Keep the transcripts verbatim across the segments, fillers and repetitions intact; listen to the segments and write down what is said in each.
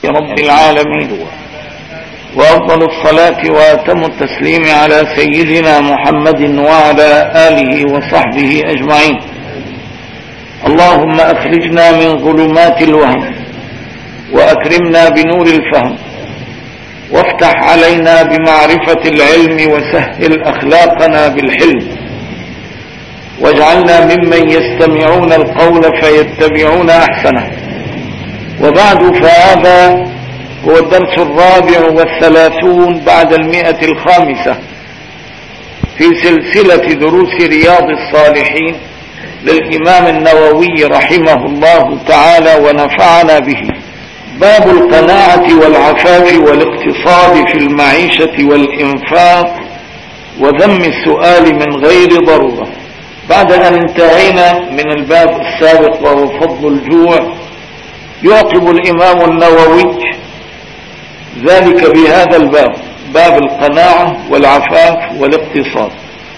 رب العالمين، وأفضل الصلاة وأتم التسليم على سيدنا محمد وعلى آله وصحبه أجمعين. اللهم أخرجنا من ظلمات الوهم وأكرمنا بنور الفهم، وافتح علينا بمعرفة العلم، وسهل أخلاقنا بالحلم، واجعلنا ممن يستمعون القول فيتبعون أحسنه. وبعد، فهذا هو الدرس الرابع والثلاثون بعد المئة الخامسة في سلسلة دروس رياض الصالحين للإمام النووي رحمه الله تعالى ونفعنا به. باب القناعة والعفاف والاقتصاد في المعيشة والإنفاق وذم السؤال من غير ضرورة. بعد أن انتهينا من الباب السابق وهو فضل الجوع، يعقب الإمام النووي ذلك بهذا الباب، باب القناعة والعفاف والاقتصاد.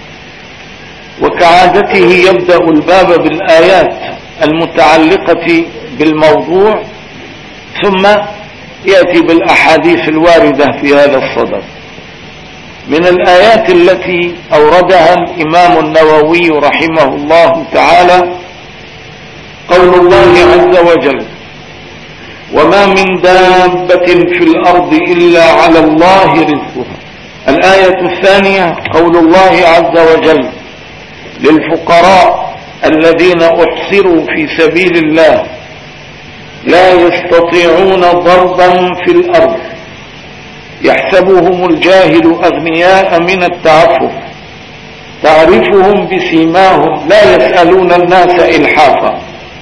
وكعادته يبدأ الباب بالآيات المتعلقة بالموضوع، ثم يأتي بالأحاديث الواردة في هذا الصدد. من الآيات التي أوردها الإمام النووي رحمه الله تعالى قول الله عز وجل: وما من دابة في الأرض إلا على الله رزقها. الآية الثانية قول الله عز وجل: للفقراء الذين أحصروا في سبيل الله لا يستطيعون ضربا في الأرض يحسبهم الجاهل أغنياء من التعفف تعرفهم بسيماهم لا يسألون الناس إلحافا.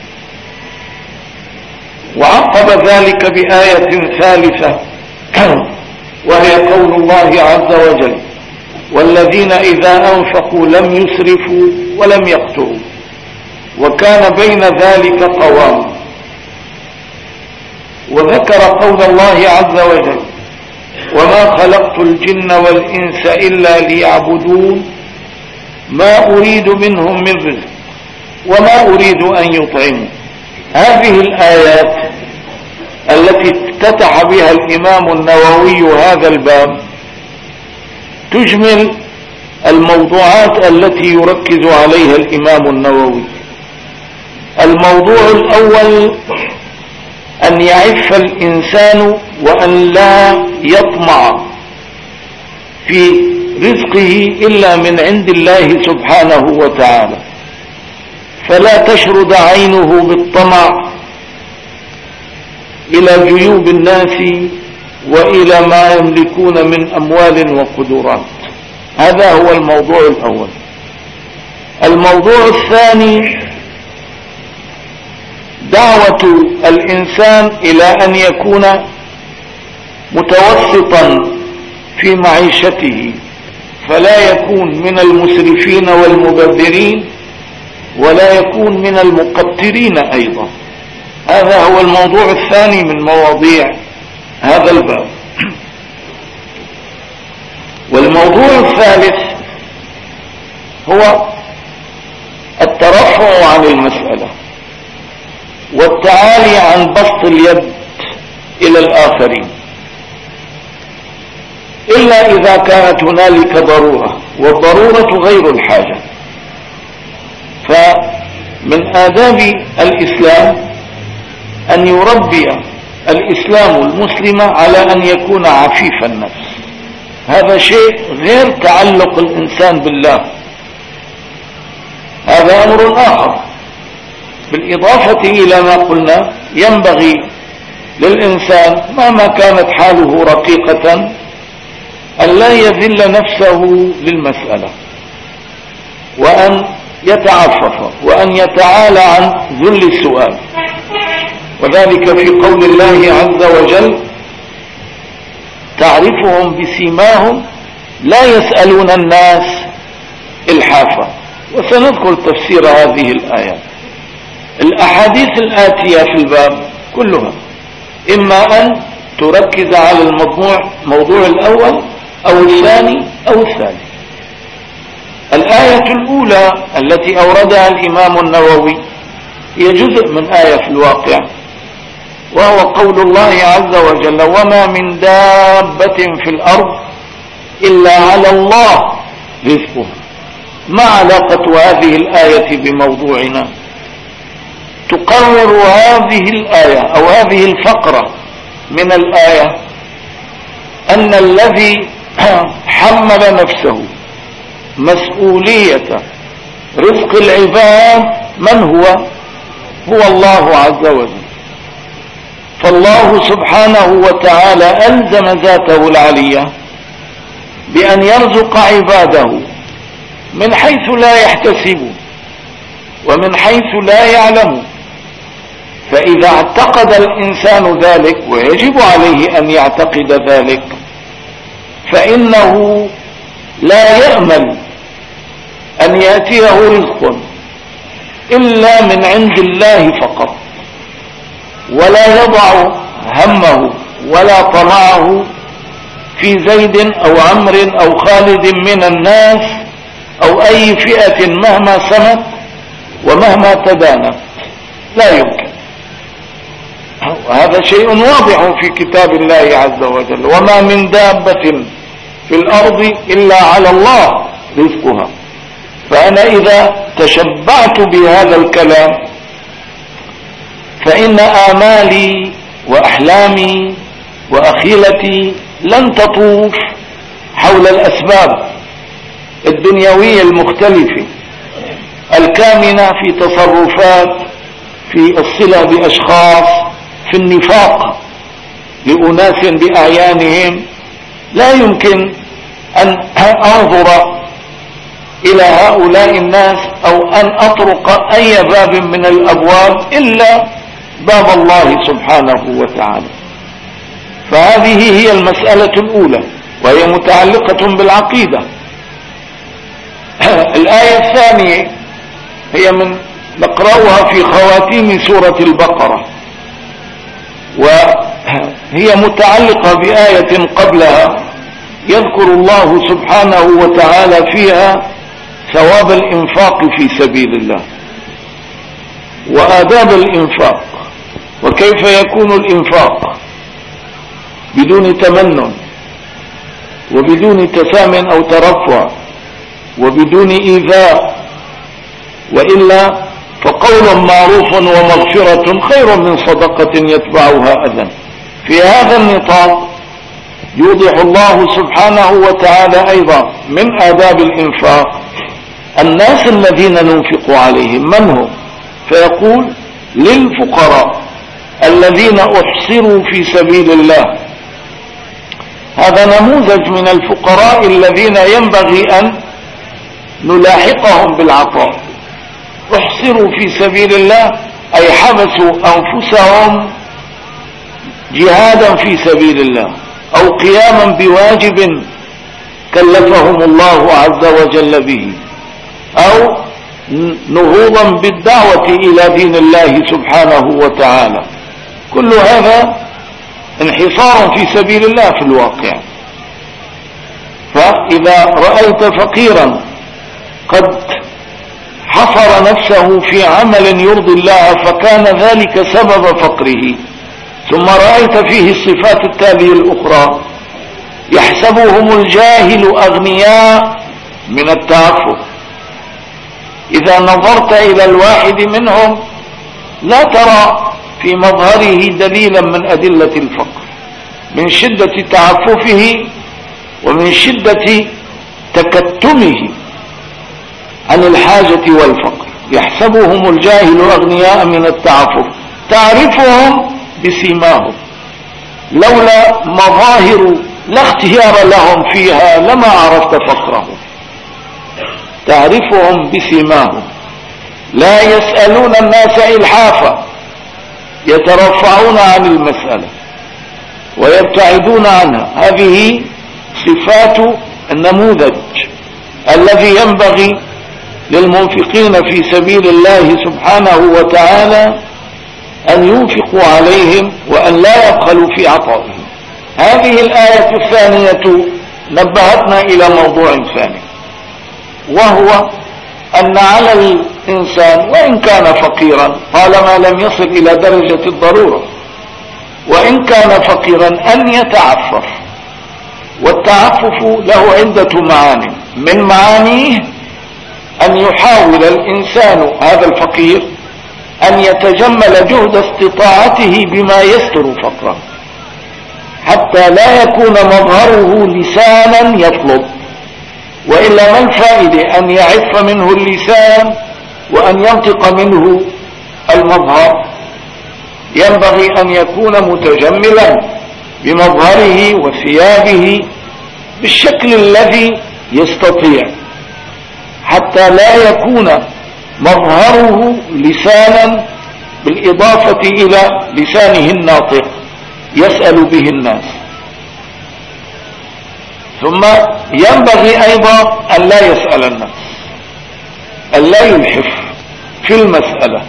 وعقب ذلك بآية ثالثة وهي قول الله عز وجل: والذين إذا أنفقوا لم يسرفوا ولم يقتروا وكان بين ذلك قواما. وذكر قول الله عز وجل: وما خلقت الجن والإنس إلا ليعبدون ما أريد منهم من رزق وما أريد أن يطعموا. هذه الآيات التي افتتح بها الإمام النووي هذا الباب تجمل الموضوعات التي يركز عليها الإمام النووي. الموضوع الأول أن يعف الإنسان وأن لا يطمع في رزقه إلا من عند الله سبحانه وتعالى، فلا تشرد عينه بالطمع إلى جيوب الناس وإلى ما يملكون من أموال وقدرات. هذا هو الموضوع الأول. الموضوع الثاني دعوة الإنسان إلى أن يكون متوسطا في معيشته، فلا يكون من المسرفين والمبذرين ولا يكون من المقترين أيضا. هذا هو الموضوع الثاني من مواضيع هذا الباب. والموضوع الثالث هو الترفع عن المسألة والتعالي عن بسط اليد إلى الآخرين، إلا إذا كانت هنالك ضرورة، والضرورة غير الحاجة. فمن آداب الإسلام أن يربي الإسلام المسلم على أن يكون عفيف النفس. هذا شيء غير تعلق الإنسان بالله، هذا أمر آخر. بالإضافة إلى ما قلنا، ينبغي للإنسان مهما كانت حاله رقيقة أن لا يذل نفسه للمسألة، وأن يتعفف وأن يتعالى عن ذل السؤال. وذلك في قول الله عز وجل: تعرفهم بسيماهم لا يسألون الناس إلحافا. وسنذكر تفسير هذه الآيات. الأحاديث الآتية في الباب كلها إما أن تركز على الموضوع موضوع الأول أو الثاني أو الثالث. الآية الأولى التي أوردها الإمام النووي هي جزء من آية في الواقع، وهو قول الله عز وجل: وما من دابة في الأرض إلا على الله رزقها. ما علاقة هذه الآية بموضوعنا؟ تقرر هذه الآية أو هذه الفقرة من الآية أن الذي حمل نفسه مسؤولية رزق العباد من هو؟ هو الله عز وجل. فالله سبحانه وتعالى ألزم ذاته العلية بأن يرزق عباده من حيث لا يحتسبون ومن حيث لا يعلمون. فإذا اعتقد الإنسان ذلك، ويجب عليه أن يعتقد ذلك، فإنه لا يأمل أن يأتيه رزق إلا من عند الله فقط، ولا يضع همه ولا طمعه في زيد أو عمرو أو خالد من الناس أو أي فئة مهما سمت ومهما تدانت. لا يمكن. وهذا شيء واضح في كتاب الله عز وجل: وما من دابة في الأرض إلا على الله رزقها. فأنا إذا تشبعت بهذا الكلام فإن آمالي وأحلامي وأخيلتي لن تطوف حول الأسباب الدنيوية المختلفة الكامنة في تصرفات، في الصلة بأشخاص، في النفاق لأناس بأعيانهم. لا يمكن أن أنظر إلى هؤلاء الناس أو أن أطرق أي باب من الأبواب إلا باب الله سبحانه وتعالى. فهذه هي المسألة الأولى، وهي متعلقة بالعقيدة. الآية الثانية هي من نقرأها في خواتيم سورة البقرة، وهي متعلقة بآية قبلها يذكر الله سبحانه وتعالى فيها ثواب الإنفاق في سبيل الله وآداب الإنفاق، وكيف يكون الإنفاق بدون تمنن وبدون تسام أو ترفع وبدون إيذاء، وإلا فقول معروف ومغفرة خير من صدقة يتبعها أذى. في هذا النطاق يوضح الله سبحانه وتعالى أيضا من آداب الإنفاق الناس الذين ننفق عليهم من هم، فيقول: للفقراء الذين أحصروا في سبيل الله. هذا نموذج من الفقراء الذين ينبغي أن نلاحقهم بالعطاء. احصروا في سبيل الله أي حبسوا أنفسهم جهادا في سبيل الله أو قياما بواجب كلفهم الله عز وجل به، أو نهوضا بالدعوة إلى دين الله سبحانه وتعالى. كل هذا انحصار في سبيل الله في الواقع. فإذا رأيت فقيرا قد حصر نفسه في عمل يرضي الله فكان ذلك سبب فقره، ثم رأيت فيه الصفات التالية الأخرى: يحسبهم الجاهل أغنياء من التعفف. إذا نظرت إلى الواحد منهم لا ترى في مظهره دليلا من أدلة الفقر، من شدة تعففه ومن شدة تكتمه عن الحاجة والفقر. يحسبهم الجاهل أغنياء من التعفف، تعرفهم بسيماهم، لولا مظاهر لا اختيار لهم فيها لما عرفت فقرهم. تعرفهم بسيماهم، لا يسألون الناس إلحافا، يترفعون عن المسألة ويبتعدون عنها. هذه صفات النموذج الذي ينبغي للمنفقين في سبيل الله سبحانه وتعالى أن ينفقوا عليهم وأن لا يبخلوا في عطائهم. هذه الآية الثانية نبهتنا إلى موضوع ثاني، وهو أن على الإنسان وإن كان فقيرا طالما لم يصل إلى درجة الضرورة وإن كان فقيرا أن يتعفف. والتعفف له عدة معاني، من معانيه أن يحاول الإنسان هذا الفقير أن يتجمل جهد استطاعته بما يستر فقره، حتى لا يكون مظهره لسانا يطلب، وإلا ما الفائدة أن يعف منه اللسان وأن ينطق منه المظهر؟ ينبغي أن يكون متجملا بمظهره وثيابه بالشكل الذي يستطيع، حتى لا يكون مظهره لسانا بالإضافة إلى لسانه الناطق يسأل به الناس. ثم ينبغي أيضا أن لا يسأل الناس، أن لا يلحف في المسألة.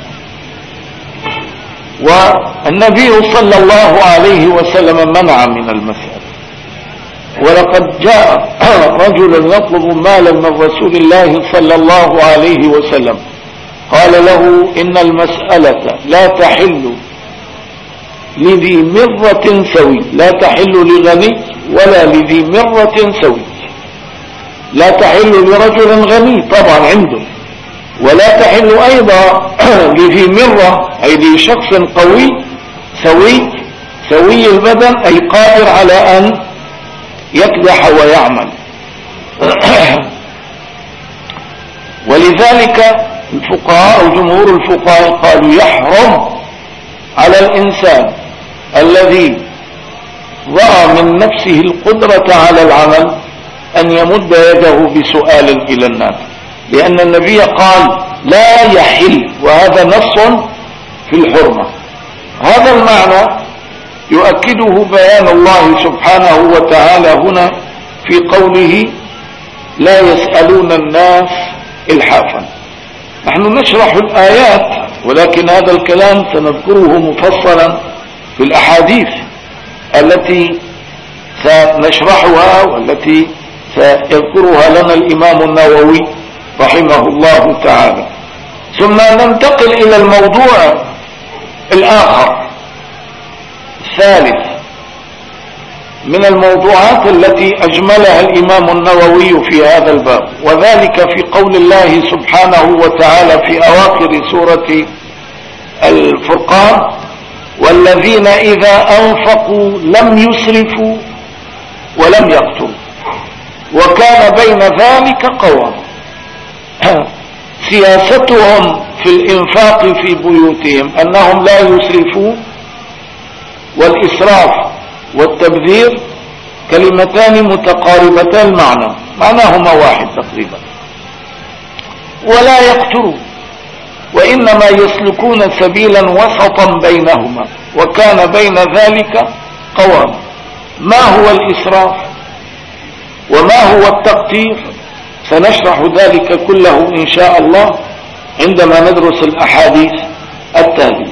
والنبي صلى الله عليه وسلم منع من المسألة. ولقد جاء رجل يطلب مالا من رسول الله صلى الله عليه وسلم، قال له إن المسألة لا تحل لذي مرة سوي، لا تحل لغني ولا لذي مرة سوي. لا تحل لرجل غني طبعا عنده، ولا تحل أيضا لذي مرة أي لشخص قوي سوي سوي البدن أي قادر على أن يكدح ويعمل. ولذلك الفقهاء أو جمهور الفقهاء قالوا يحرم على الإنسان الذي رأى من نفسه القدرة على العمل أن يمد يده بسؤال إلى الناس، لأن النبي قال لا يحل، وهذا نص في الحرمة. هذا المعنى يؤكده بيان الله سبحانه وتعالى هنا في قوله لا يسألون الناس إلحافا. نحن نشرح الآيات، ولكن هذا الكلام سنذكره مفصلا في الأحاديث التي سنشرحها والتي سيذكرها لنا الإمام النووي رحمه الله تعالى. ثم ننتقل إلى الموضوع الآخر الثالث من الموضوعات التي أجملها الإمام النووي في هذا الباب، وذلك في قول الله سبحانه وتعالى في أواخر سورة الفرقان والذين إذا أنفقوا لم يسرفوا ولم يقتروا وكان بين ذلك قواما. سياستهم في الإنفاق في بيوتهم أنهم لا يسرفوا، والإسراف والتبذير كلمتان متقاربتان المعنى، معناهما واحد تقريبا. ولا يقتروا، وإنما يسلكون سبيلا وسطا بينهما وكان بين ذلك قوام. ما هو الإسراف وما هو التقتير سنشرح ذلك كله إن شاء الله عندما ندرس الأحاديث التالية.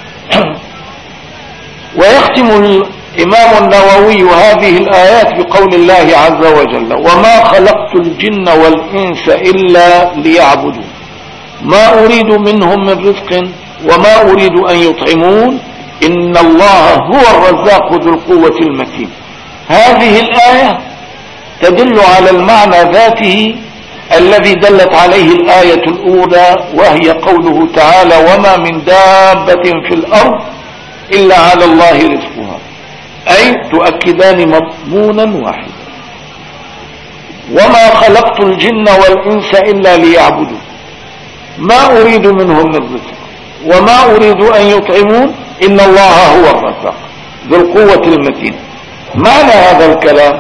ويختم الإمام النووي هذه الآيات بقول الله عز وجل وما خلقت الجن والإنس إلا ليعبدون ما أريد منهم من رزق وما أريد أن يطعمون إن الله هو الرزاق ذو القوة المتين. هذه الآية تدل على المعنى ذاته الذي دلت عليه الآية الأولى، وهي قوله تعالى وما من دابة في الأرض إلا على الله رزقها، أي تؤكدان مضمونا واحدا. وما خلقت الجن والإنس إلا ليعبدون ما أريد منهم من رزق وما أريد أن يطعمون إن الله هو الرزاق ذو القوة المتين. معنى هذا الكلام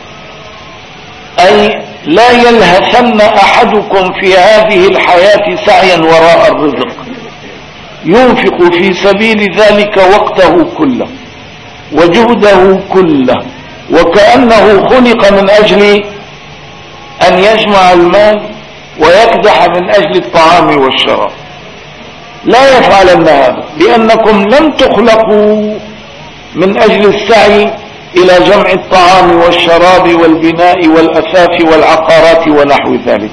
أي لا يلهثن أحدكم في هذه الحياة سعيا وراء الرزق، ينفق في سبيل ذلك وقته كله وجهده كله، وكأنه خلق من أجل أن يجمع المال ويكدح من أجل الطعام والشراب. لا يفعلن هذا، لأنكم لم تخلقوا من أجل السعي إلى جمع الطعام والشراب والبناء والأثاث والعقارات ونحو ذلك،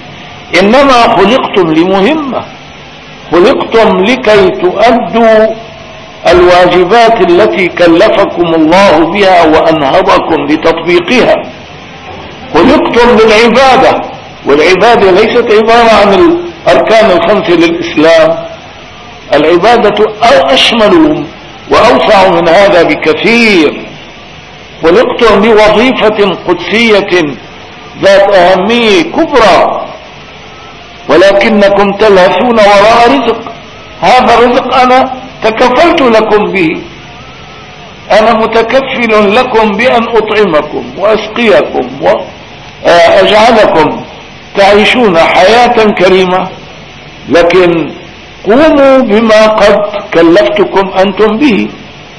إنما خلقتم لمهمة، خلقتم لكي تؤدوا الواجبات التي كلفكم الله بها وأنهضكم لتطبيقها. خلقتم للعبادة، والعبادة ليست عبارة عن الأركان الخمسة للإسلام. العبادة أشمل وأوسع من هذا بكثير. خلقتم لوظيفة قدسية ذات أهمية كبرى، ولكنكم تلهثون وراء رزق. هذا الرزق أنا تكفلت لكم به، أنا متكفل لكم بأن أطعمكم وأسقيكم وأجعلكم تعيشون حياة كريمة، لكن قوموا بما قد كلفتكم أنتم به.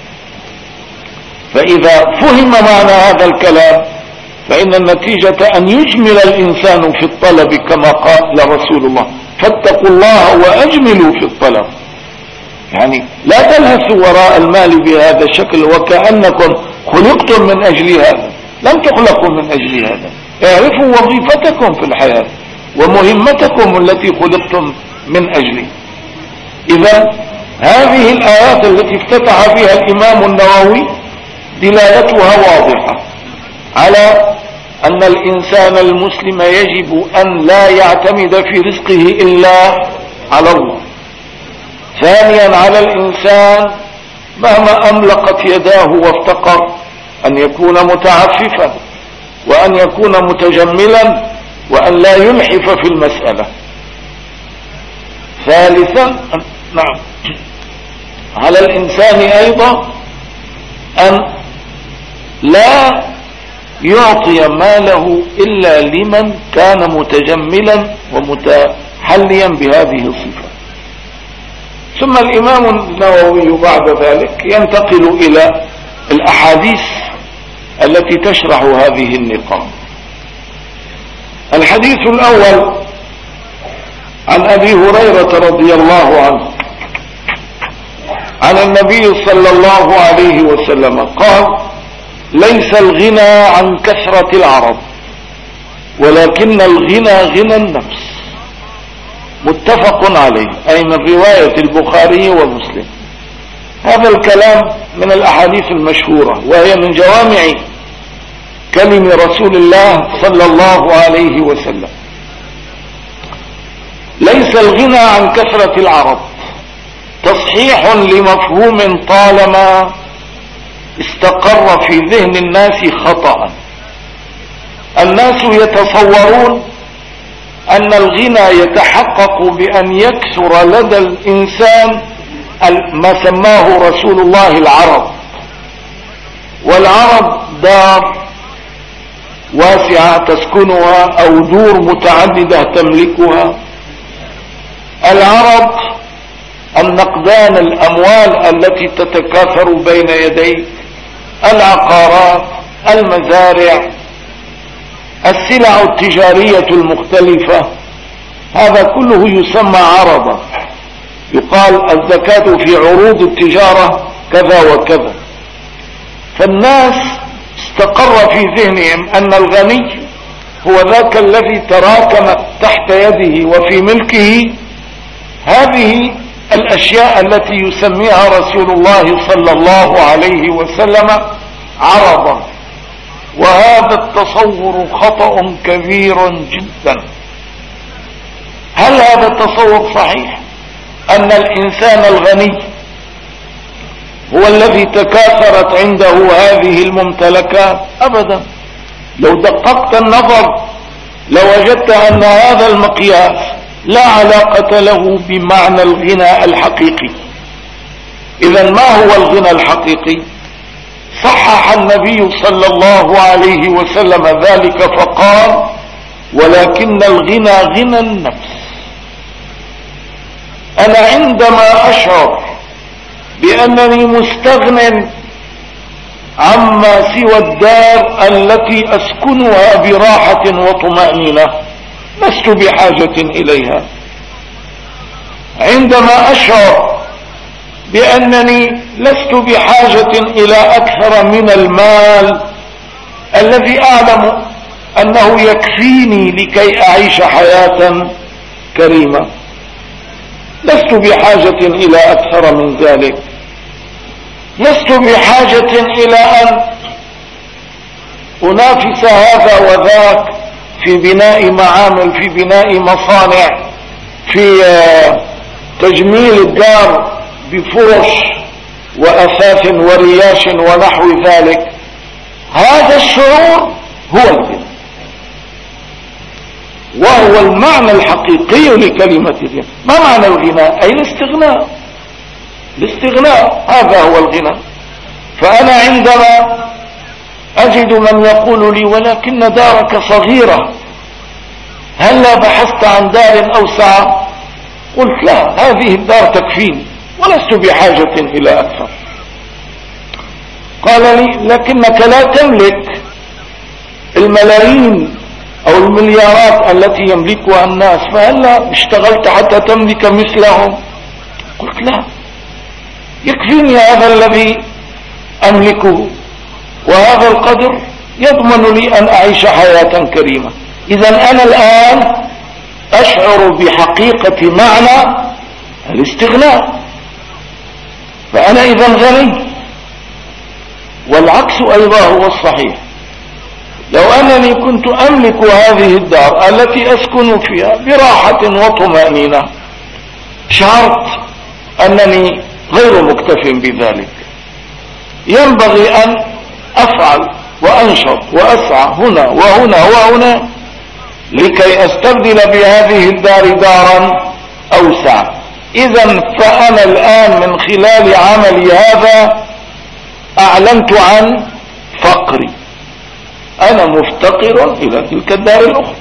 فإذا فهم معنى هذا الكلام فإن النتيجة أن يجمل الإنسان في الطلب كما قال رسول الله: فاتقوا الله وأجملوا في الطلب. يعني لا تلهثوا وراء المال بهذا الشكل وكأنكم خلقتم من أجل هذا. لم تخلقوا من أجل هذا. اعرفوا وظيفتكم في الحياة ومهمتكم التي خلقتم من أجله. إذا هذه الآيات التي افتتح بها الإمام النووي دلالتها واضحة على أن الإنسان المسلم يجب أن لا يعتمد في رزقه إلا على الله. ثانيا، على الإنسان مهما أملقت يداه وافتقر أن يكون متعففا وأن يكون متجملا وأن لا يلحف في المسألة. ثالثا، نعم، على الإنسان أيضا أن لا يعطي ماله إلا لمن كان متجملا ومتحليا بهذه الصفة. ثم الإمام النووي بعد ذلك ينتقل إلى الأحاديث التي تشرح هذه النقاط. الحديث الأول عن أبي هريرة رضي الله عنه عن النبي صلى الله عليه وسلم قال: ليس الغنى عن كثرة العرب ولكن الغنى غنى النفس. متفق عليه، أي من رواية البخاري ومسلم. هذا الكلام من الأحاديث المشهورة، وهي من جوامع كلم رسول الله صلى الله عليه وسلم. ليس الغنى عن كثرة العرب تصحيح لمفهوم طالما استقر في ذهن الناس خطأ. الناس يتصورون أن الغنى يتحقق بأن يكثر لدى الإنسان ما سماه رسول الله العرب. والعرب دار واسعة تسكنها أو دور متعددة تملكها. العرب النقدان، الأموال التي تتكاثر بين يديك، العقارات، المزارع، السلع التجارية المختلفة، هذا كله يسمى عرضا. يقال الزكاة في عروض التجارة كذا وكذا. فالناس استقر في ذهنهم أن الغني هو ذاك الذي تراكمت تحت يده وفي ملكه هذه الأشياء التي يسميها رسول الله صلى الله عليه وسلم عرضا. وهذا التصور خطأ كبير جدا. هل هذا التصور صحيح؟ أن الإنسان الغني هو الذي تكاثرت عنده هذه الممتلكات؟ أبدا. لو دققت النظر لوجدت أن هذا المقياس لا علاقة له بمعنى الغنى الحقيقي. إذن ما هو الغنى الحقيقي؟ صحح النبي صلى الله عليه وسلم ذلك فقال: ولكن الغنى غنى النفس. أنا عندما أشعر بأنني مستغن عما سوى الدار التي أسكنها براحة وطمأنينة لست بحاجة إليها. عندما أشعر بأنني لست بحاجة إلى أكثر من المال الذي أعلم أنه يكفيني لكي أعيش حياة كريمة، لست بحاجة إلى أكثر من ذلك. لست بحاجة إلى أن أنافس هذا وذاك في بناء معامل، في بناء مصانع، في تجميل الدار بفرش وأثاث ورياش ونحو ذلك. هذا الشعور هو الغنى، وهو المعنى الحقيقي لكلمة الغنى. ما معنى الغنى؟ أي الاستغناء. الاستغناء هذا هو الغنى. فأنا عندما أجد من يقول لي ولكن دارك صغيرة، هلا بحثت عن دار أوسع؟ قلت لا، هذه الدار تكفيني ولست بحاجة إلى أكثر. قال لي لكنك لا تملك الملايين أو المليارات التي يملكها الناس، فهلا اشتغلت حتى تملك مثلهم؟ قلت لا، يكفيني هذا الذي أملكه، وهذا القدر يضمن لي أن أعيش حياة كريمة. إذا أنا الآن أشعر بحقيقة معنى الاستغناء، فأنا إذا غني. والعكس أيضا هو الصحيح. لو أنني كنت أملك هذه الدار التي أسكن فيها براحة وطمأنينة، شعرت أنني غير مكتف بذلك. ينبغي أن أفعل وأنشط وأسعى هنا وهنا وهنا لكي أستبدل بهذه الدار دارا أوسع. إذا فأنا الآن من خلال عملي هذا أعلنت عن فقري، أنا مفتقر إلى تلك الدار الأخرى.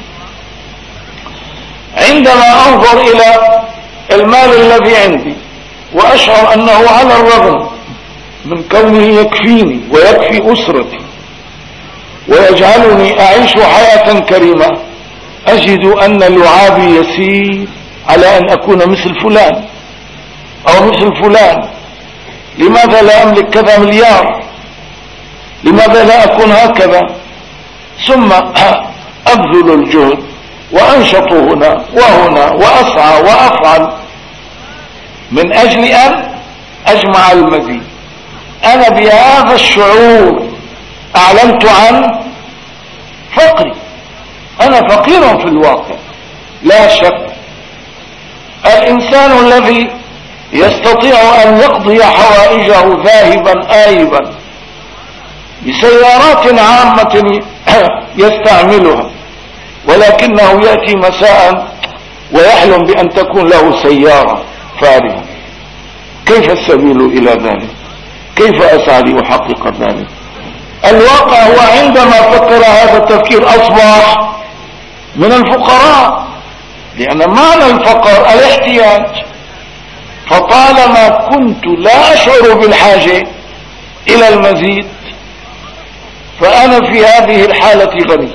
عندما أنظر إلى المال الذي عندي وأشعر أنه على الرغم من كونه يكفيني ويكفي أسرتي ويجعلني أعيش حياة كريمة، أجد أن لعابي يسير على أن أكون مثل فلان أو مثل فلان. لماذا لا أملك كذا مليار؟ لماذا لا أكون هكذا؟ ثم أبذل الجهد وأنشط هنا وهنا وأسعى وأفعل من أجل أن أجمع المزيد. أنا بهذا الشعور أعلنت عن فقري. أنا فقير في الواقع لا شك. الإنسان الذي يستطيع أن يقضي حوائجه ذاهبا آيبا بسيارات عامة يستعملها، ولكنه يأتي مساء ويحلم بأن تكون له سيارة فارهة، كيف السبيل إلى ذلك؟ كيف أسعى لأحقق ذلك؟ الواقع هو عندما فكر هذا التفكير أصبح من الفقراء، لأن معنى الفقر الاحتياج. فطالما كنت لا أشعر بالحاجة إلى المزيد فأنا في هذه الحالة غني.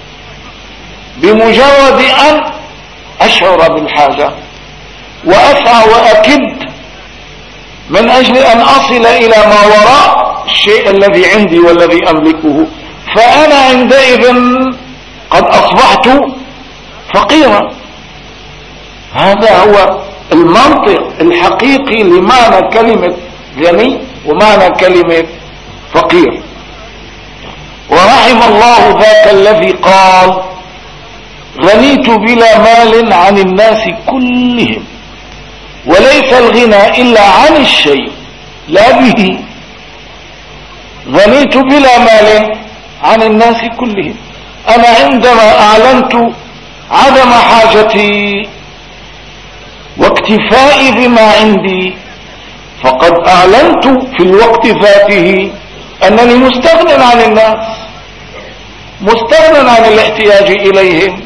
بمجرد أن أشعر بالحاجة وأسعى وأكد من أجل أن أصل إلى ما وراء الشيء الذي عندي والذي أملكه، فأنا عندئذ قد أصبحت فقيرا. هذا هو المنطق الحقيقي لمعنى كلمة غني ومعنى كلمة فقير. ورحم الله ذاك الذي قال غنيت بلا مال عن الناس كلهم. وليس الغنى إلا عن الشيء لا به. غنيت بلا مال عن الناس كلهم. أنا عندما أعلنت عدم حاجتي واكتفائي بما عندي فقد أعلنت في الوقت ذاته أنني مستغن عن الناس، مستغن عن الاحتياج إليهم.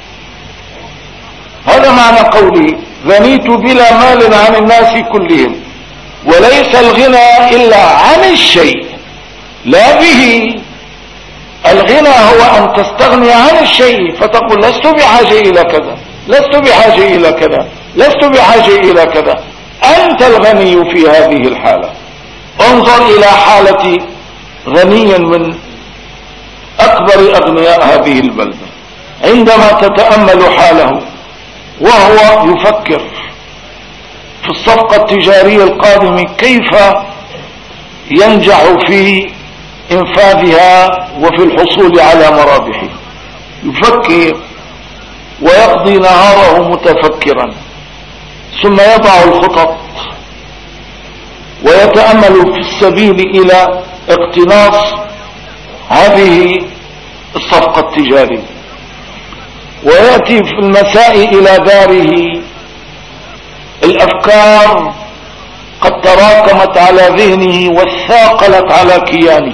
هذا معنى قولي غنيت بلا مال عن الناس كلهم. وليس الغنى إلا عن الشيء لا به. الغنى هو أن تستغني عن الشيء فتقول لست بحاجة إلى كذا، لست بحاجة إلى كذا، لست بحاجة إلى كذا. أنت الغني في هذه الحالة. انظر إلى حالة غني من أكبر أغنياء هذه البلدة عندما تتأمل حاله وهو يفكر في الصفقة التجارية القادمة كيف ينجح في انفاذها وفي الحصول على مرابحه. يفكر ويقضي نهاره متفكرا، ثم يضع الخطط ويتأمل في السبيل الى اقتناص هذه الصفقة التجارية، ويأتي في المساء الى داره الافكار قد تراكمت على ذهنه واثاقلت على كيانه،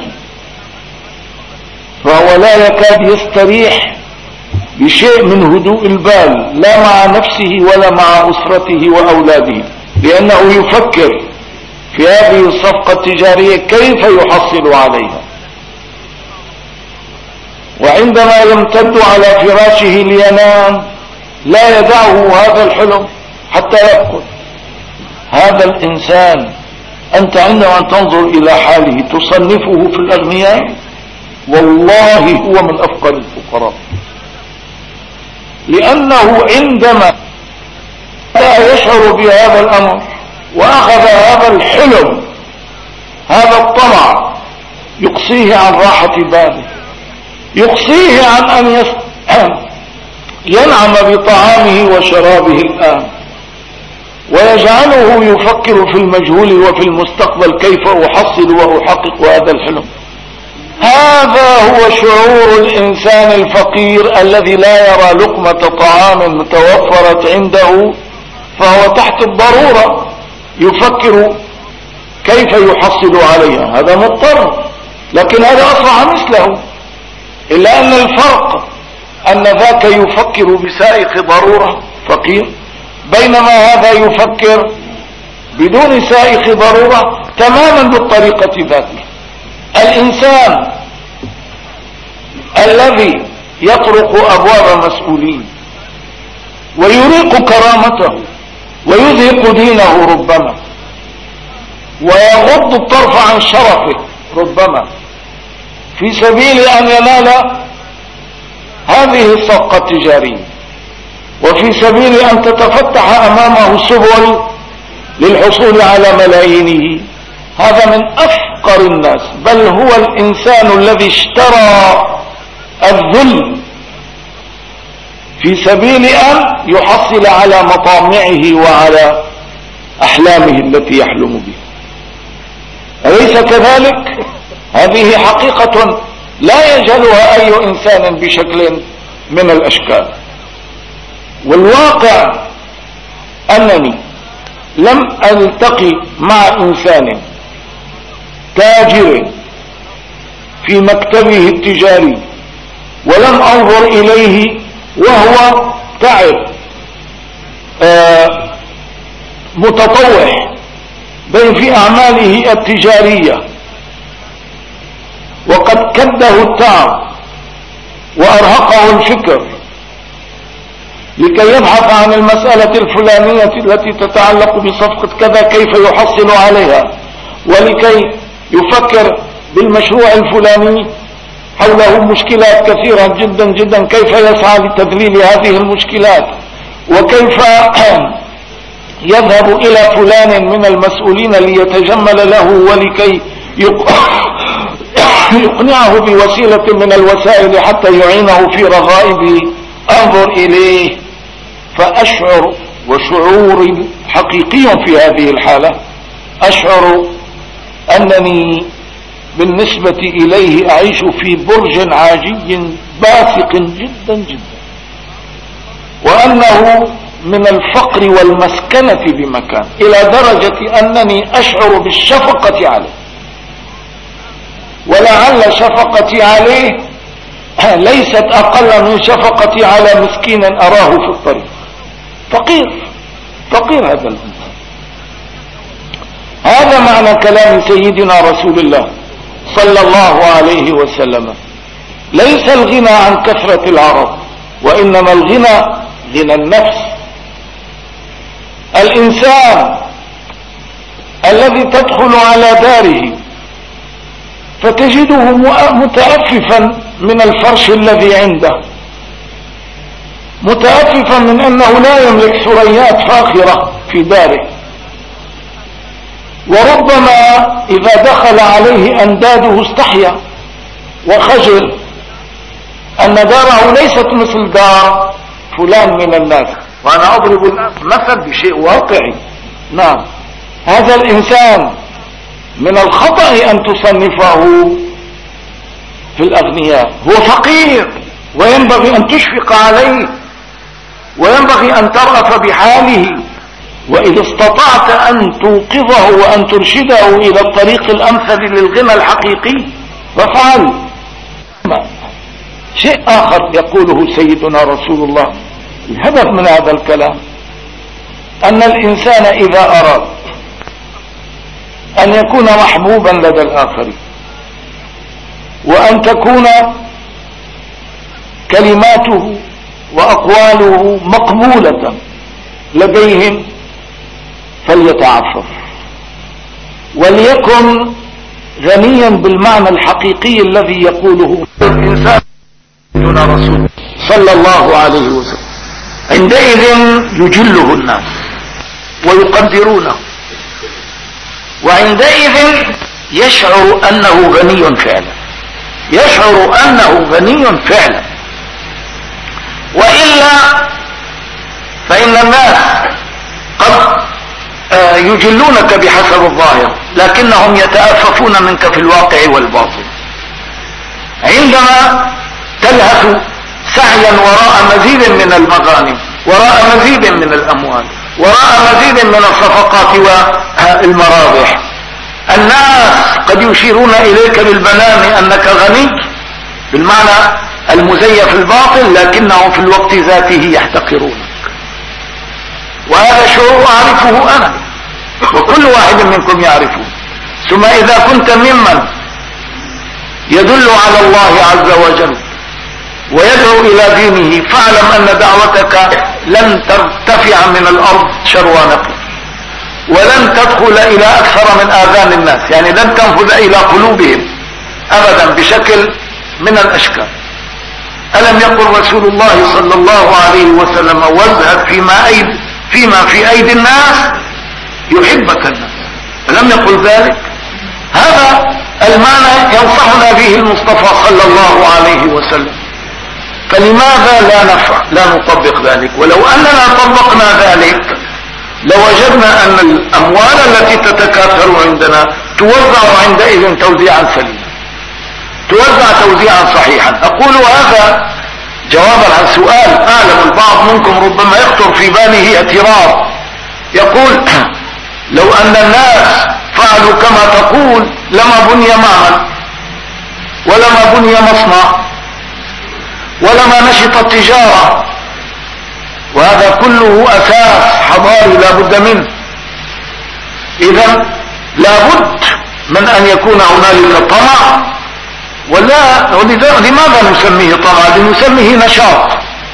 فهو لا يكاد يستريح بشيء من هدوء البال، لا مع نفسه ولا مع أسرته وأولاده، لأنه يفكر في هذه الصفقة التجارية كيف يحصل عليها. وعندما يمتد على فراشه لينام لا يدعه هذا الحلم حتى يرقد. هذا الإنسان أنت عندما تنظر إلى حاله تصنفه في الأغنياء، والله هو من أفقر الفقراء، لأنه عندما لا يشعر بهذا الأمر وأخذ هذا الحلم، هذا الطمع يقصيه عن راحة باله، يقصيه عن أن ينعم بطعامه وشرابه الآن، ويجعله يفكر في المجهول وفي المستقبل كيف أحصل وأحقق هذا الحلم. هذا هو شعور الإنسان الفقير الذي لا يرى لقمة طعام توفرت عنده فهو تحت الضرورة يفكر كيف يحصل عليها. هذا مضطر، لكن هذا أصبح مثله، إلا أن الفرق أن ذاك يفكر بسائق ضرورة فقير، بينما هذا يفكر بدون سائق ضرورة تماما بالطريقة ذاته. الإنسان الذي يطرق أبواب مسؤولين ويريق كرامته ويذهق دينه ربما، ويغض الطرف عن شرفه ربما في سبيل أن ينال هذه الصفقة التجارية، وفي سبيل أن تتفتح أمامه سبل للحصول على ملايينه، هذا من أفقر الناس، بل هو الإنسان الذي اشترى الذل في سبيل أن يحصل على مطامعه وعلى أحلامه التي يحلم بها. أليس كذلك؟ هذه حقيقة لا يجهلها أي إنسان بشكل من الأشكال. والواقع أنني لم ألتقي مع إنسان تاجر في مكتبه التجاري ولم أنظر إليه وهو تعب آه متطوع بين في أعماله التجارية وقد كده التعب وأرهقه الفكر لكي يبحث عن المسألة الفلانية التي تتعلق بصفقة كذا كيف يحصل عليها، ولكي يفكر بالمشروع الفلاني حوله مشكلات كثيرة جدا جدا، كيف يسعى لتذليل هذه المشكلات، وكيف يذهب إلى فلان من المسؤولين ليتجمل له ولكي يقنعه بوسيلة من الوسائل حتى يعينه في رغائبه. انظر إليه فأشعر، وشعوري حقيقي في هذه الحالة، أشعر أنني بالنسبة إليه أعيش في برج عاجي باسق جدا جدا، وأنه من الفقر والمسكنة بمكان، إلى درجة أنني أشعر بالشفقة عليه، ولعل شفقتي عليه ليست أقل من شفقتي على مسكين أراه في الطريق. فقير فقير هذا الإنسان. هذا معنى كلام سيدنا رسول الله صلى الله عليه وسلم: ليس الغنى عن كثرة العرب، وإنما الغنى غنى النفس. الإنسان الذي تدخل على داره فتجده متأففا من الفرش الذي عنده، متأففا من أنه لا يملك ثريات فاخرة في داره، وربما إذا دخل عليه أنداده استحيا وخجل أن داره ليست مثل دار فلان من الناس. وأنا أضرب المثل بشيء واقعي. نعم، هذا الإنسان من الخطأ أن تصنفه في الأغنياء، هو فقير وينبغي أن تشفق عليه وينبغي أن ترأف بحاله، وإذا استطعت أن توقظه وأن ترشده إلى الطريق الأمثل للغنى الحقيقي فافعل. شيء آخر يقوله سيدنا رسول الله، الهدف من هذا الكلام أن الإنسان إذا أراد أن يكون محبوبا لدى الآخرين وأن تكون كلماته وأقواله مقبولة لديهم فليتعفف وليكن غنيا بالمعنى الحقيقي الذي يقوله الإنسان دون رسول صلى الله عليه وسلم. عندئذ يجله الناس ويقدرونه، وعندئذ يشعر أنه غني فعلا، يشعر أنه غني فعلا. وإلا فإن الناس قد يجلونك بحسب الظاهر لكنهم يتأففون منك في الواقع والباطن. عندما تلهث سعيا وراء مزيد من المغانم، وراء مزيد من الأموال، وراء مزيد من الصفقات والمرابح، الناس قد يشيرون إليك بالبنان أنك غني بالمعنى المزيف الباطل، لكنهم في الوقت ذاته يحتقرونك. وهذا شعور أعرفه أنا وكل واحد منكم يعرفه. ثم إذا كنت ممن يدل على الله عز وجل ويدعو إلى دينه فاعلم أن دعوتك لن ترتفع من الأرض شروانك، ولن تدخل إلى أكثر من آذان الناس، يعني لن تنفذ إلى قلوبهم أبدا بشكل من الأشكال. ألم يقل رسول الله صلى الله عليه وسلم وازهد فيما, أيد فيما في أيدي الناس يحبك الناس؟ ألم يقل ذلك؟ هذا المعنى ينصحنا به المصطفى صلى الله عليه وسلم. فلماذا لا نفعل لا نطبق ذلك؟ ولو أننا طبقنا ذلك لوجدنا أن الأموال التي تتكاثر عندنا توزع عندئذ توزيعا سليما، توزع توزيعا صحيحا. أقول هذا جوابا عن سؤال أعلم البعض منكم ربما يخطر في باله اعتراض، يقول لو أن الناس فعلوا كما تقول لما بني معمل ولما بني مصنع ولما نشط التجارة، وهذا كله أساس حضاري لا بد منه. إذا لا بد من أن يكون هنالك طمع، ولا لماذا نسميه طمع؟ لنسميه نشاط.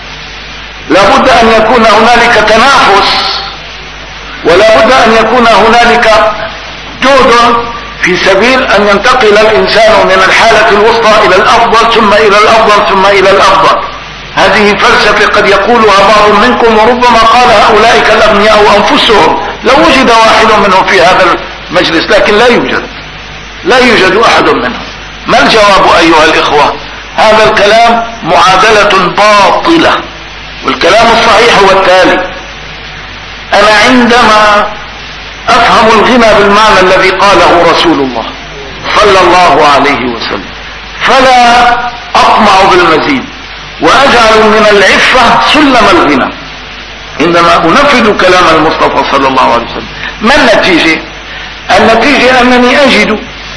لا بد أن يكون هنالك تنافس، ولا بد أن يكون هنالك جهد في سبيل أن ينتقل الإنسان من الحالة الوسطى إلى الأفضل ثم إلى الأفضل ثم إلى الأفضل. هذه فلسفة قد يقولها بعض منكم، وربما قالها أولئك الأغنياء أنفسهم لو وجد واحد منهم في هذا المجلس، لكن لا يوجد لا يوجد أحد منهم. ما الجواب أيها الإخوة؟ هذا الكلام معادلة باطلة، والكلام الصحيح هو التالي: أنا عندما أفهم الغنى بالمعنى الذي قاله رسول الله صلى الله عليه وسلم فلا أطمع بالمزيد وأجعل من العفة سلم الغنى. عندما أنفذ كلام المصطفى صلى الله عليه وسلم ما النتيجة؟ النتيجة أنني أجد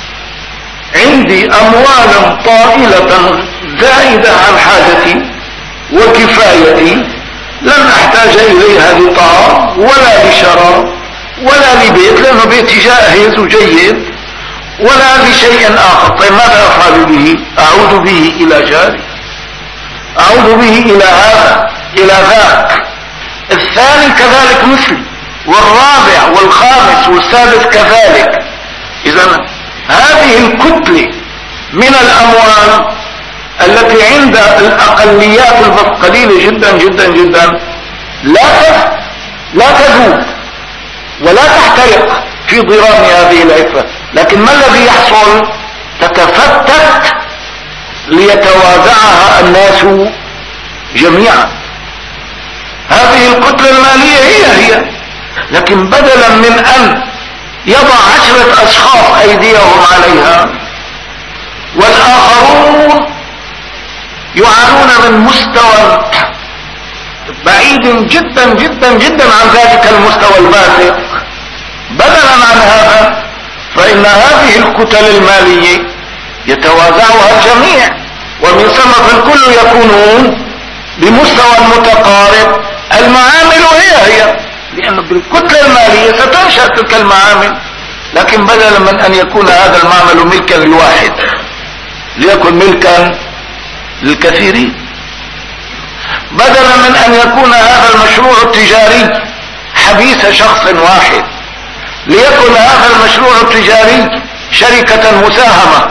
عندي أموالا طائلة زائدة عن حاجتي وكفايتي، لن أحتاج إليها لطعام ولا لشراب ولا لبيت، لأنه بيتي جاهز وجيد، ولا لشيء آخر. طيب ماذا أفعل به؟ أعود به إلى جاري، أعود به إلى هذا إلى ذاك. الثاني كذلك مثلي، والرابع والخامس والسادس كذلك. إذن هذه الكتلة من الأموال التي عند الأقليات البس قليلة جدا جدا جدا لا لا تذوب ولا تحترق في ضرام هذه العفة. لكن ما الذي يحصل؟ تتفتت ليتوازعها الناس جميعا. هذه الكتلة المالية هي هي، لكن بدلا من ان يضع عشرة اشخاص ايديهم عليها والاخرون يعانون من مستوى بعيد جدا جدا جدا عن ذلك المستوى الباسط، بدلا عن هذا فإن هذه الكتل المالية يتوازعها الجميع، ومن ثم فالكل يكونون بمستوى متقارب. المعامل هي هي، لأن بالكتلة المالية ستنشأ تلك المعامل، لكن بدلا من أن يكون هذا المعمل ملكا لواحد ليكن ملكا للكثيرين، بدلا من أن يكون هذا المشروع التجاري حبيس شخص واحد ليكن هذا المشروع التجاري شركة مساهمة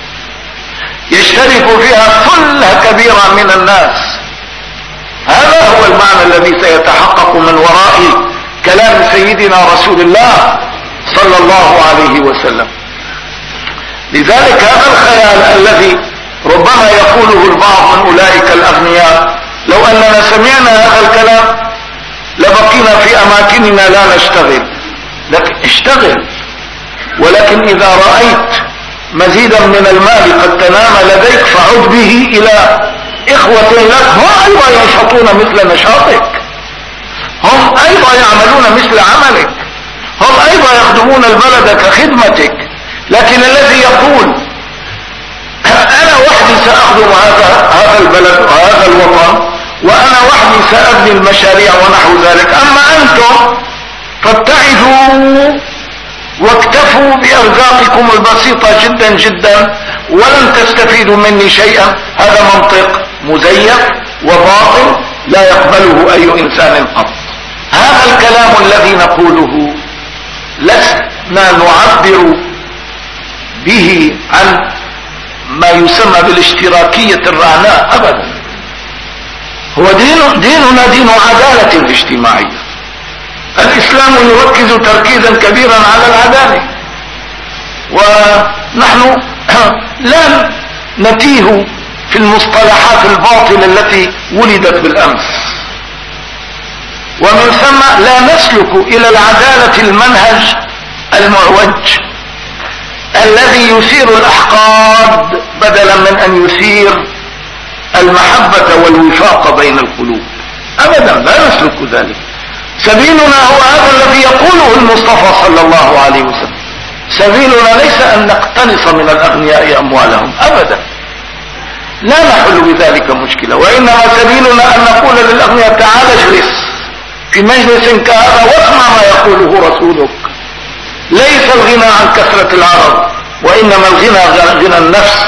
يشترك فيها ثلة كبيرة من الناس. هذا هو المعنى الذي سيتحقق من وراء كلام سيدنا رسول الله صلى الله عليه وسلم. لذلك هذا الخيال الذي ربما يقوله البعض من أولئك الأغنياء، لو أننا سمعنا هذا الكلام لبقينا في أماكننا لا نشتغل. لكن اشتغل، ولكن إذا رأيت مزيدا من المال قد تنام لديك فعد به إلى إخوة لك هم أيضا ينشطون مثل نشاطك، هم أيضا يعملون مثل عملك، هم أيضا يخدمون البلد كخدمتك. لكن الذي يقول أنا وحدي سأخدم هذا هذا البلد وهذا الوطن، وأنا وحدي سأبني المشاريع ونحو ذلك، أما أنتم فابتعدوا واكتفوا بأرزاقكم البسيطة جدا جدا ولن تستفيدوا مني شيئا. هذا منطق مزيف وباطل لا يقبله أي إنسان قط. هذا الكلام الذي نقوله لسنا نعبر به عن ما يسمى بالاشتراكية الرعناء أبدا. هو دين ديننا دين عدالة اجتماعية. الإسلام يركز تركيزا كبيرا على العدالة، ونحن لا نتيه في المصطلحات الباطلة التي ولدت بالأمس، ومن ثم لا نسلك إلى العدالة المنهج المعوج الذي يثير الأحقاد بدلا من أن يثير المحبة والوفاق بين القلوب. أبدا لا نسلك ذلك. سبيلنا هو هذا الذي يقوله المصطفى صلى الله عليه وسلم. سبيلنا ليس أن نقتنص من الأغنياء أموالهم أبدا، لا نحل بذلك مشكلة، وإنما سبيلنا أن نقول للأغنياء تعال اجلس في مجلس كهذا واسمع ما يقوله رسولك. ليس الغنى عن كثرة العرض، وإنما الغنى غنى النفس.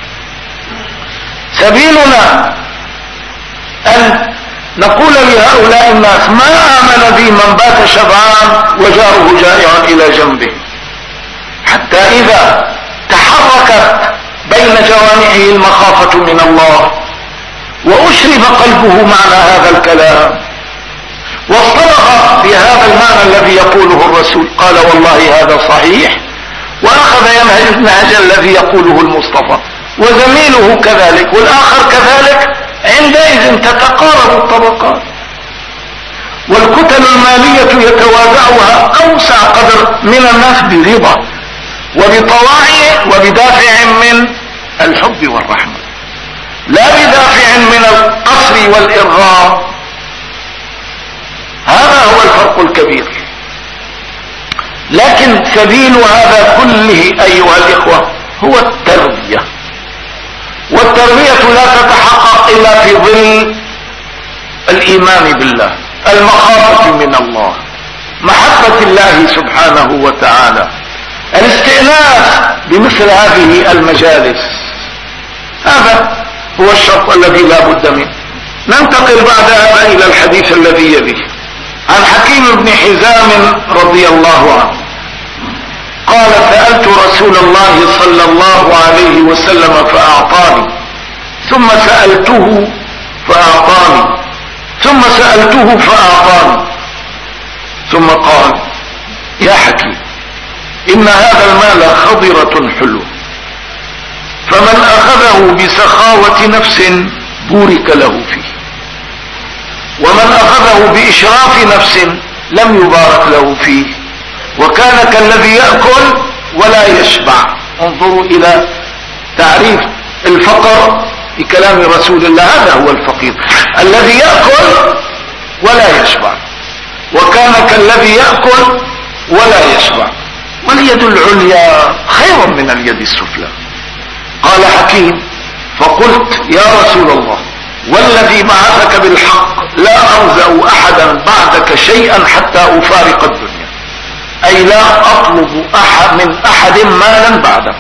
سبيلنا أن نقول لهؤلاء الناس ما آمن بي من بات شبعان وجاره جائع إلى جنبه، حتى إذا تحركت بين جوانحه المخافة من الله وأشرب قلبه معنى هذا الكلام واصطبغ بهذا المعنى الذي يقوله الرسول، قال والله هذا صحيح، وأخذ ينهج النهج الذي يقوله المصطفى، وزميله كذلك والآخر كذلك. عندئذ تتقارب الطبقات، والكتل المالية يتوازعها أوسع قدر من الناس برضا وبطواعي وبدافع من الحب والرحمة، لا بدافع من القصر والإرغام. هذا هو الفرق الكبير. لكن سبيل هذا كله أيها الإخوة هو التربية، والتربية لا تتحقق إلا في ظل الإيمان بالله، المخافة من الله، محبة الله سبحانه وتعالى، الاستئناس بمثل هذه المجالس. هذا هو الشرط الذي لا بد منه. ننتقل بعد هذا إلى الحديث الذي يليه عن حكيم بن حزام رضي الله عنه قال سألت رسول الله صلى الله عليه وسلم فأعطاني، ثم سألته فأعطاني، ثم سألته فأعطاني، ثم قال يا حكيم إن هذا المال خضرة حلوة، فمن أخذه بسخاوة نفس بورك له فيه، ومن أخذه بإشراف نفس لم يبارك له فيه، وكان كالذي يأكل ولا يشبع. انظروا إلى تعريف الفقر بكلام رسول الله، هذا هو الفقير الذي يأكل ولا يشبع، وكان كالذي يأكل ولا يشبع. واليد العليا خير من اليد السفلى. قال حكيم: فقلت يا رسول الله والذي بعثك بالحق لا أرزأ أحدا بعدك شيئا حتى أفارق الدنيا، أي لا أطلب أحد من أحد مالا بعدك.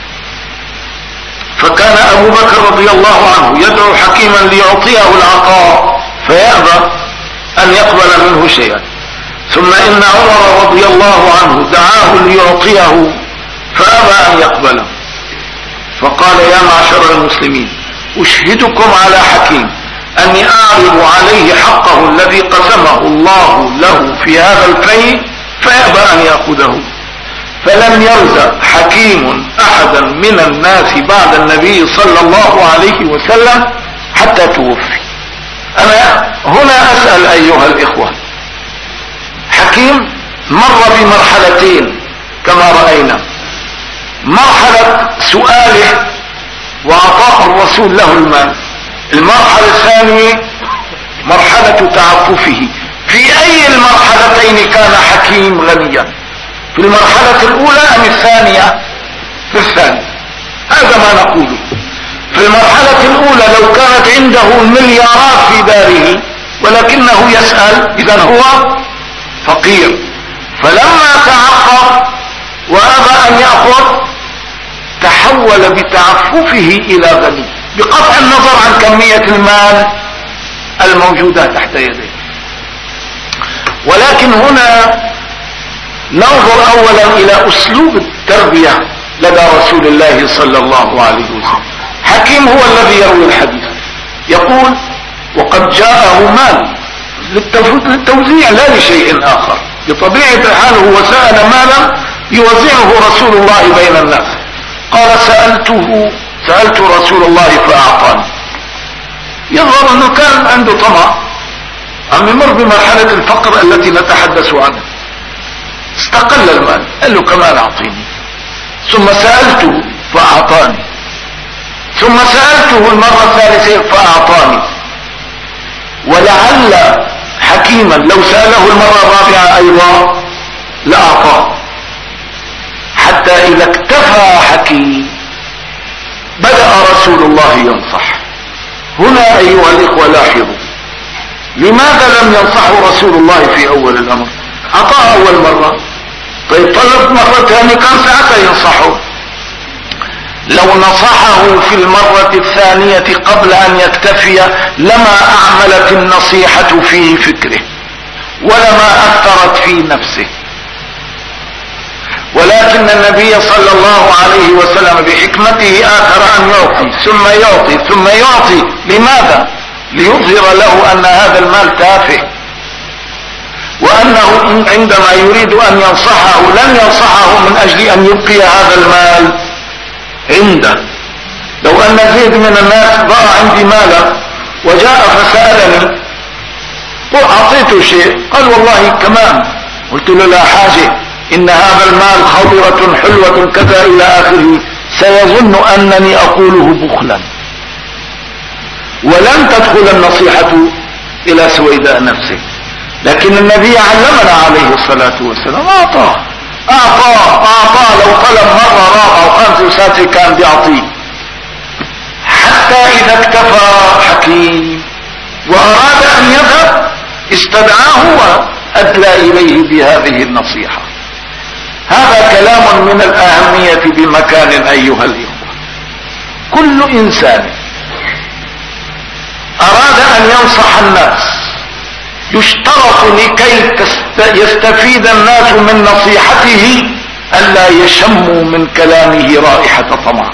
فكان أبو بكر رضي الله عنه يدعو حكيما ليعطيه العطاء فيأبى أن يقبل منه شيئا، ثم إن عمر رضي الله عنه دعاه ليعطيه فأبى أن يقبله، فقال: يا معشر المسلمين أشهدكم على حكيم أني أعرض عليه حقه الذي قسمه الله له في هذا الفيء فيأبى أن يأخذه. فلم يرزق حكيم أحدا من الناس بعد النبي صلى الله عليه وسلم حتى توفي. أنا هنا أسأل أيها الإخوة، حكيم مر بمرحلتين كما رأينا: مرحلة سؤاله وعطاء الرسول له المال، المرحلة الثانية مرحلة تعففه. في أي المرحلتين كان حكيم غنيا؟ في المرحلة الأولى أم الثانية؟ في الثانية. هذا ما نقوله. في المرحلة الأولى لو كانت عنده مليارات في داره ولكنه يسأل، إذن هو فقير. فلما تعفف وأبى أن يأخذ تحول بتعففه إلى غني، بقطع النظر عن كمية المال الموجودة تحت يديه. ولكن هنا ننظر أولا إلى أسلوب التربية لدى رسول الله صلى الله عليه وسلم. حكيم هو الذي يروي الحديث، يقول: وقد جاءه مال للتوزيع لا لشيء آخر، بطبيعة حاله وسأل مالا يوزعه رسول الله بين الناس. قال: سألته سألت رسول الله فأعطاني. يظهر أنه كان عنده طمع، عم يمر بمرحلة الفقر التي نتحدث عنها. استقل المال، قال له: كمان أعطيني. ثم سألته فأعطاني، ثم سألته المرة الثالثة فأعطاني. ولعل حكيما لو سأله المرة الرابعة أيضا لأعطاه، حتى إذا اكتفى حكيم بدأ رسول الله ينصح. هنا أيها الإخوة لاحظوا، لماذا لم ينصحه رسول الله في أول الأمر؟ أعطاه أول مرة، طيب طلب مرة ثانية كان ساعتها ينصحه. لو نصحه في المرة الثانية قبل أن يكتفي لما أعملت النصيحة في فكره ولما أثرت في نفسه. ولكن النبي صلى الله عليه وسلم بحكمته آثر أن يعطي ثم يعطي ثم يعطي. لماذا؟ ليظهر له أن هذا المال تافه، وأنه عندما يريد أن ينصحه لن ينصحه من أجل أن يبقي هذا المال عنده. لو أن زيد من الناس ضاع عندي مالا وجاء فسألني وأعطيته شيء، قال: والله كمان. قلت له: لا حاجة، إن هذا المال خضرة حلوة كذا إلى آخره، سيظن أنني أقوله بخلا. ولم تدخل النصيحة إلى سويداء نفسه. لكن النبي علمنا عليه الصلاة والسلام أعطاه أعطاه أعطاه لو طلب مرة رابعة وخامسة وسادسة كان بيعطيه، حتى إذا اكتفى حكيم وأراد أن يذهب استدعاه وأدلى إليه بهذه النصيحة. هذا كلام من الأهمية بمكان أيها الإخوة. كل إنسان أراد أن ينصح الناس يشترط لكي يستفيد الناس من نصيحته ألا يشموا من كلامه رائحة طمع،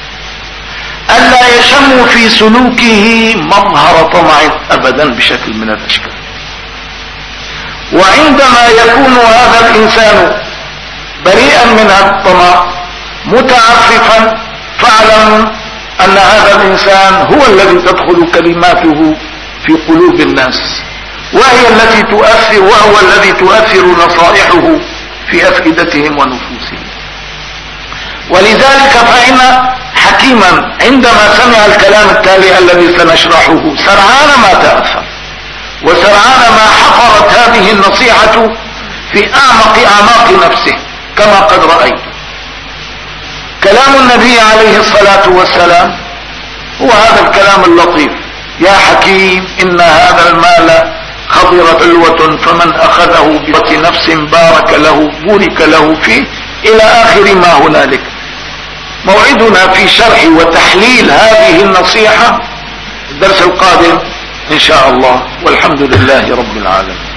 ألا يشموا في سلوكه مظهر طمع أبدا بشكل من الأشكال. وعندما يكون هذا الإنسان بريئا من الطمع متعففا، فاعلم ان هذا الانسان هو الذي تدخل كلماته في قلوب الناس، وهي التي تؤثر، وهو الذي تؤثر نصائحه في افئدتهم ونفوسهم. ولذلك فإن حكيما عندما سمع الكلام التالي الذي سنشرحه سرعان ما تأثر، وسرعان ما حفرت هذه النصيحة في اعمق اعماق نفسه كما قد رأيت. كلام النبي عليه الصلاة والسلام هو هذا الكلام اللطيف: يا حكيم ان هذا المال خضر علوة فمن اخذه بقوة نفس بارك له بورك له فيه، الى اخر ما هنالك. موعدنا في شرح وتحليل هذه النصيحة الدرس القادم ان شاء الله، والحمد لله رب العالمين.